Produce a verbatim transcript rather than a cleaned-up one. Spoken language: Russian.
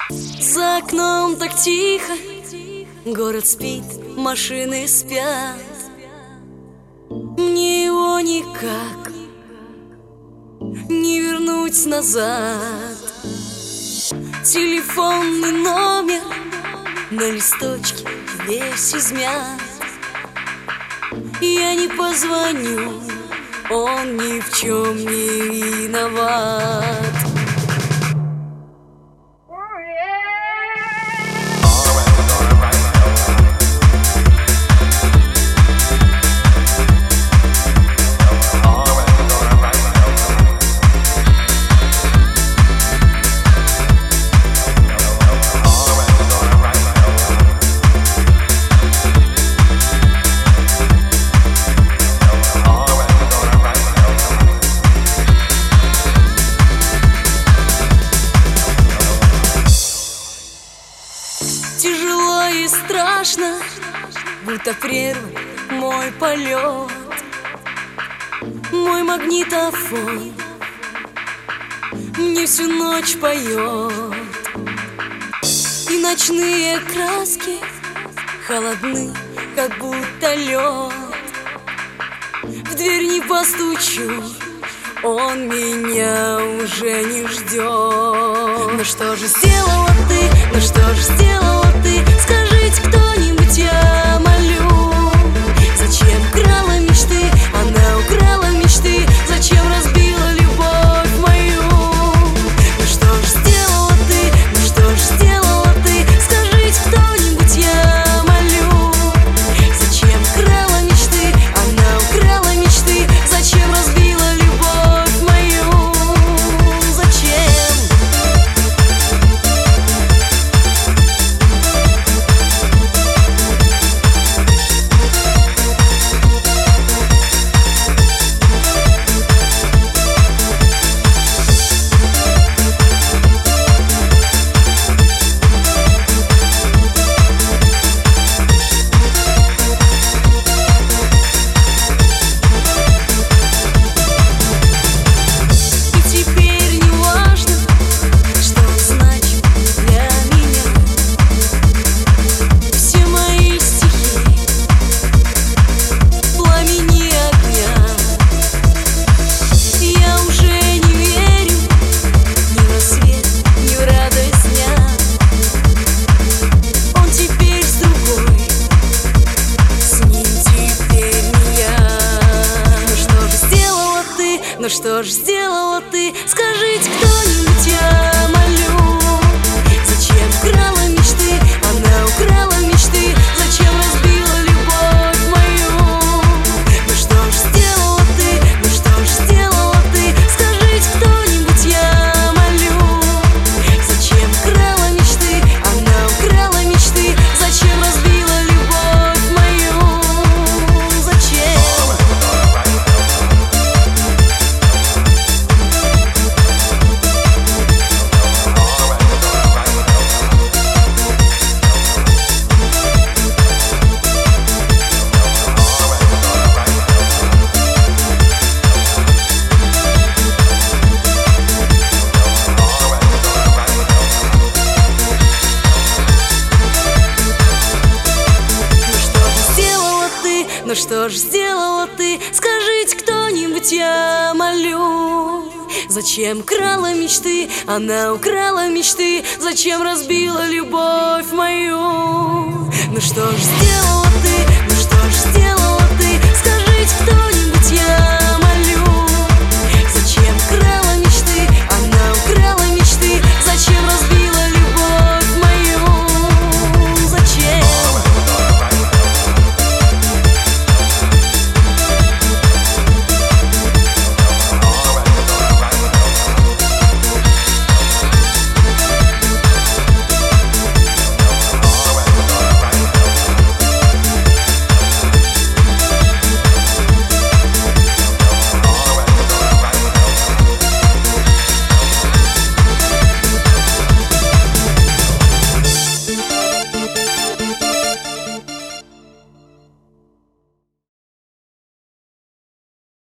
За окном так тихо, город спит, машины спят. Мне его никак не вернуть назад. Телефонный номер на листочке весь измят. Я не позвоню, он ни в чем не виноват. Тяжело и страшно, будто прерван мой полет. Мой магнитофон мне всю ночь поет. И ночные краски холодны, как будто лед. В дверь не постучу, он меня уже не ждет. Ну что же сделала ты, ну что же сделала ты? Скажите кто-нибудь, я молю. Зачем украла мечты, она украла мечты? Зачем разбила любовь мою? Ну что же сделала ты, ну что же сделала ты? Скажите кто-нибудь, я молю. Зачем украла мечты, она украла мечты? Зачем разбила любовь мою? Зачем? Ну что ж сделала ты? Скажите кто-нибудь, я молю. Зачем украла мечты, она украла мечты? Зачем разбила любовь мою? Ну что ж сделала ты, ну что ж сделала ты? Скажите кто-нибудь, я молю. Зачем украла мечты, она украла мечты? Зачем разбила любовь мою? Зачем? Ну что ж сделала ты? Скажите кто-нибудь, я молю. Зачем украла мечты, она украла мечты? Зачем разбила любовь мою? Ну что ж сделала ты? Ну что ж сделала ты? Скажите кто-нибудь, я